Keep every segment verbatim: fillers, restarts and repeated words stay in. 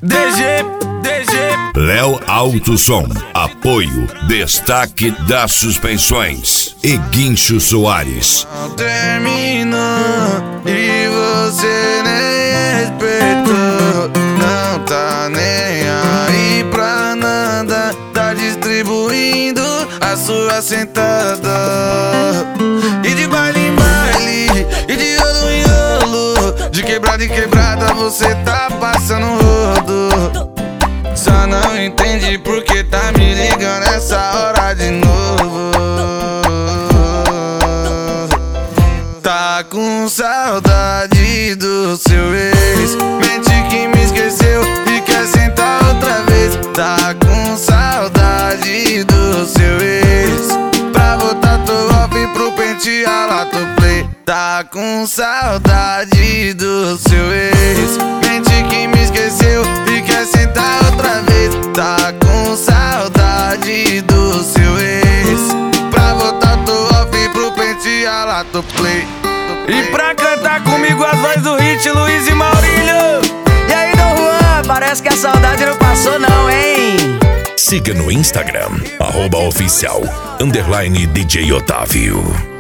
D G, D G. Léo Autosom. Apoio. Destaque das suspensões. E Guincho Soares. Terminou e você nem respeitou. Não tá nem aí pra nada. Tá distribuindo a sua sentada. E de baile em baile, e de rolo em rolo, de quebrada em quebrada você tá passando rodo. Só não entende porque tá me ligando essa hora de novo. Tá com saudade do seu ex, mente que me esqueceu e quer sentar outra vez. Tá com saudade do seu ex, pra botar tô off pro pentear lá tô play. Tá com saudade do seu ex, mente que me esqueceu e quer sentar outra vez. Tá com saudade do seu ex, pra botar tô off pro pentear lá tô play. E pra cantar comigo as vozes do hit, Luiz e Maurílio. E aí, Dom Juan, parece que a saudade não passou não, hein? Siga no Instagram, arroba oficial, underline D J Otávio.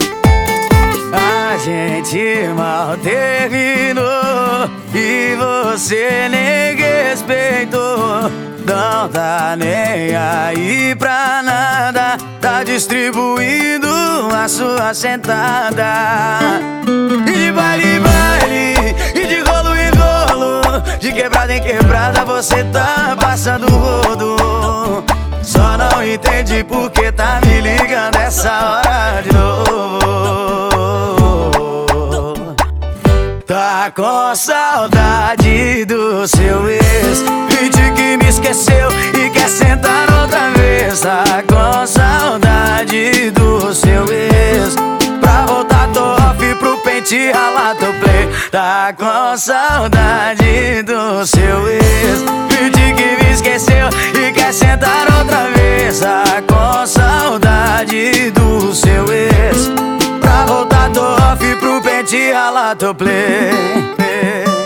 A gente mal terminou e você nem respeitou. Não tá nem aí pra nada, tá distribuindo a sua sentada. E de baile em baile, e de rolo em rolo, de quebrada em quebrada você tá passando rodo. Só não entendi porque tá me ligando essa hora de novo. Tá com saudade do seu ex, mente que me esqueceu e quer sentar outra vez. Tá com saudade do seu ex, pra voltar tô off pro pente ralar tô play. Tá com saudade do seu ex, mente que me esqueceu e quer sentar outra vez. Tá com saudade do seu ex, pra voltar tô off pro pente ralar tô play.